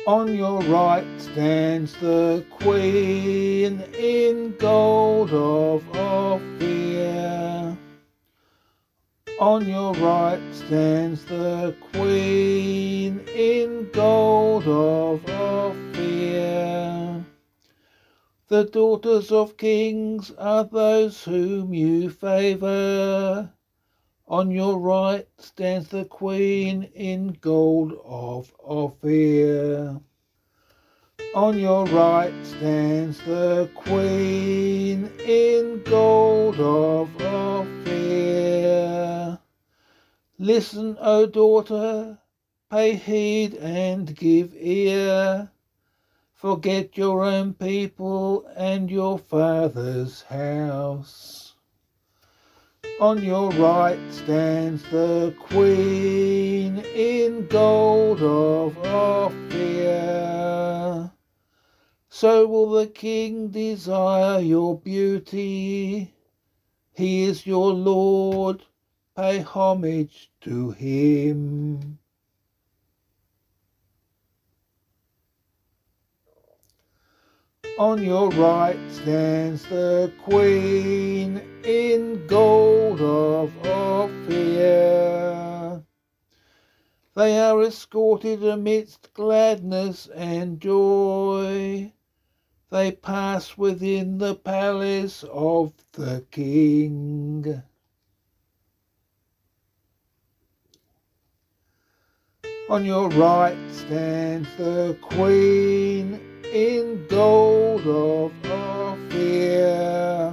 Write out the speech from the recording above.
On your right stands the Queen in gold of Ophir. On your right stands the Queen in gold of Ophir. The daughters of kings are those whom you favour. On your right stands the Queen in gold of Ophir. On your right stands the Queen in gold of Ophir. Listen, O daughter, pay heed and give ear. Forget your own people and your father's house. On your right stands the Queen in gold of Ophir. So will the King desire your beauty. He is your Lord, pay homage to him. On your right stands the Queen in gold of Ophir. They are escorted amidst gladness and joy. They pass within the palace of the King. On your right stands the Queen in gold of Ophir.